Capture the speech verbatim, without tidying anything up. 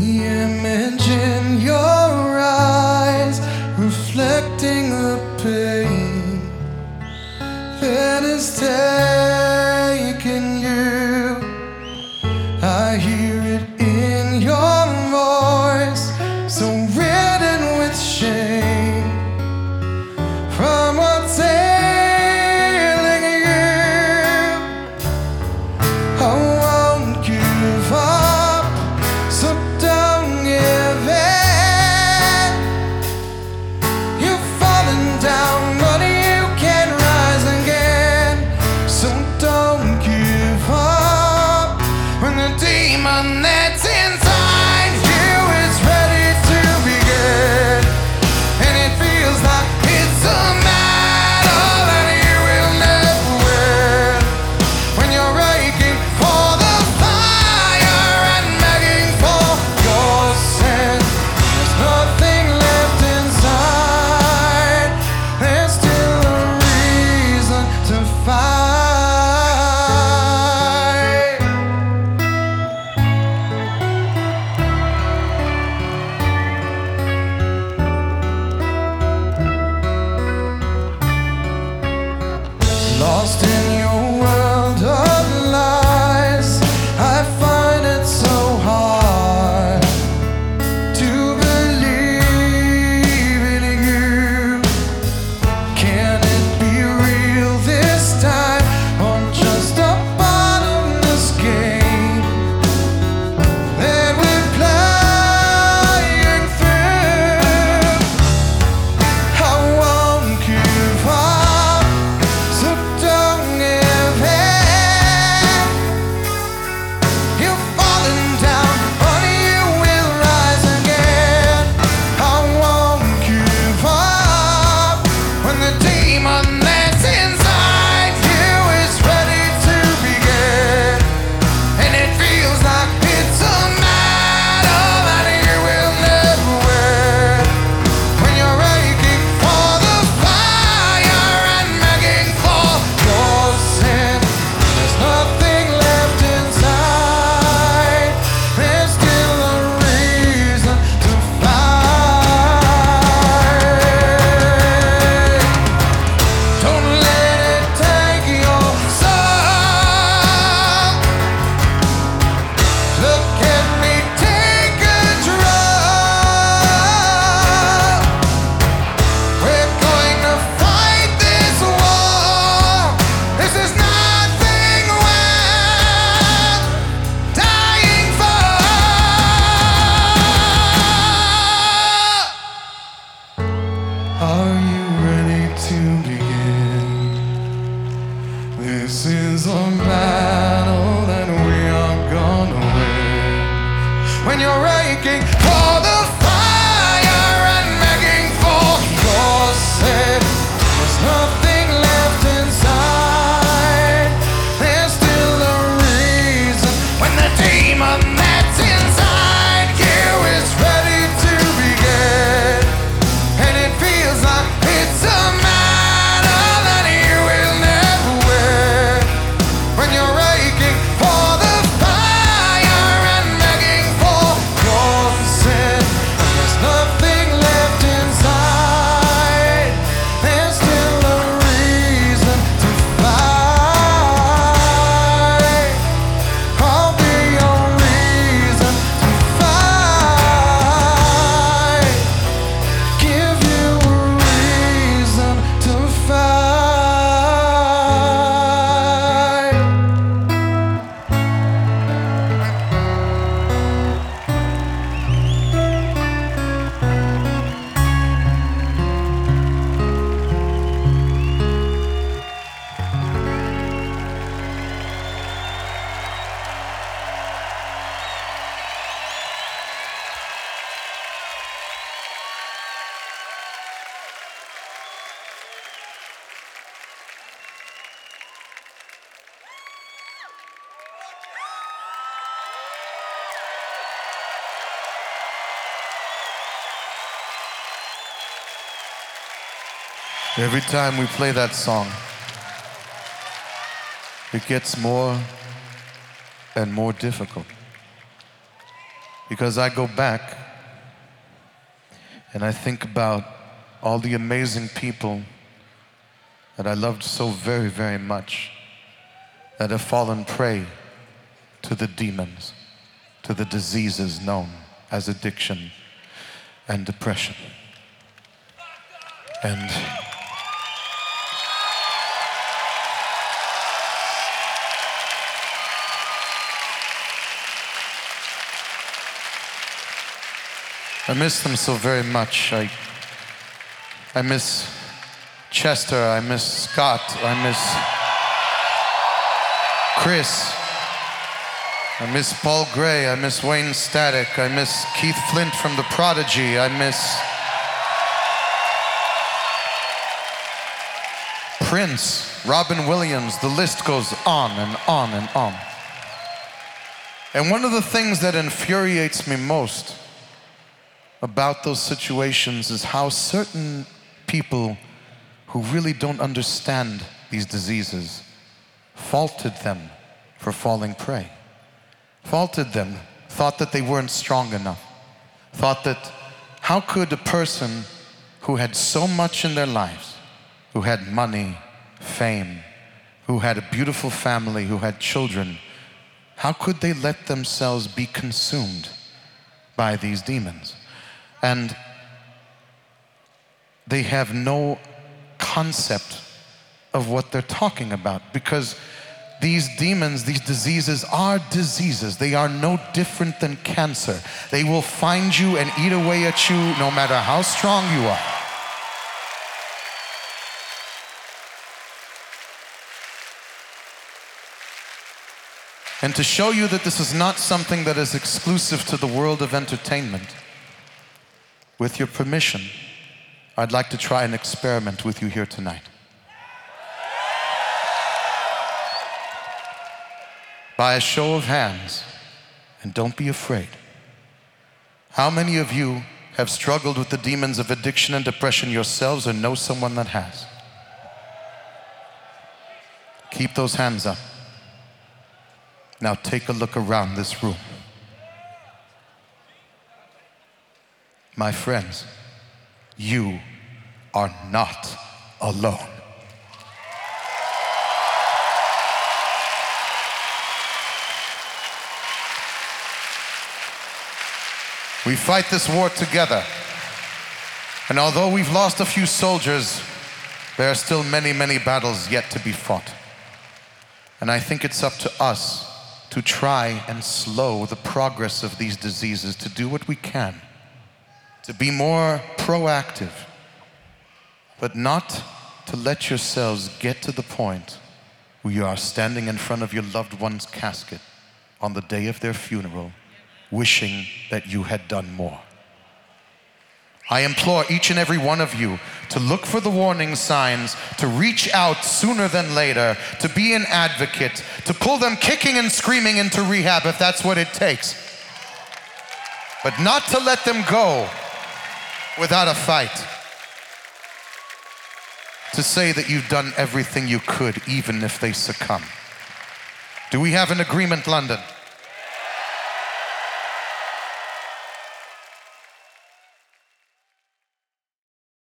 The image in your eyes, reflecting the pain that is taking you. I hear it in your voice, so ridden with shame from what's ailing you. I won't give up, so don't give in. You've fallen down, but you can rise again. So don't give up when the demon that's inside you is ready to begin. And it feels like it's a battle that you will never win. When you're aching for the fire and begging for your sin, there's nothing left inside. There's still a reason to fight. Lost in your world of lies, I find it so hard to believe in you. Can it be real this time, or just a bottomless game that we're playing through? I won't give up, so don't give in. You've fallen down, but you will rise again. I won't give up when the demon that's inside you is ready to begin. And it feels like it's a battle that you will never win. When you're aching for the fire and begging for your sin, there's nothing left inside. There's still a reason to fight. Don't let it take your soul. Look at me, take control. We're going to fight this war. This is nothing worth dying for. Are you ready to begin? This is a battle that we are gonna win. When you're aching for the fire and begging for your sin, there's nothing left inside. There's still a reason when the demon that's inside you is ready to begin. And it feels like it's a battle that you will never win. When you're aching for the fire and begging for your sin, there's nothing left inside. There's still a reason to fight. I'll be your reason to fight. Give you a reason to fight. Every time we play that song, it gets more and more difficult. Because I go back and I think about all the amazing people that I loved so very, very much that have fallen prey to the demons, to the diseases known as addiction and depression. And I miss them so very much. I, I miss Chester, I miss Scott, I miss Chris, I miss Paul Gray, I miss Wayne Static, I miss Keith Flint from The Prodigy, I miss Prince, Robin Williams, the list goes on and on and on. And one of the things that infuriates me most about those situations is how certain people who really don't understand these diseases faulted them for falling prey. Faulted them, thought that they weren't strong enough. Thought that how could a person who had so much in their lives, who had money, fame, who had a beautiful family, who had children, how could they let themselves be consumed by these demons? And they have no concept of what they're talking about, because these demons, these diseases are diseases. They are no different than cancer. They will find you and eat away at you no matter how strong you are. And to show you that this is not something that is exclusive to the world of entertainment, with your permission, I'd like to try an experiment with you here tonight. By a show of hands, and don't be afraid, how many of you have struggled with the demons of addiction and depression yourselves or know someone that has? Keep those hands up. Now take a look around this room. My friends, you are not alone. We fight this war together. And although we've lost a few soldiers, there are still many, many battles yet to be fought. And I think it's up to us to try and slow the progress of these diseases, to do what we can, to be more proactive, but not to let yourselves get to the point where you are standing in front of your loved one's casket on the day of their funeral, wishing that you had done more. I implore each and every one of you to look for the warning signs, to reach out sooner than later, to be an advocate, to pull them kicking and screaming into rehab if that's what it takes, but not to let them go without a fight. To say that you've done everything you could, even if they succumb. Do we have an agreement, London?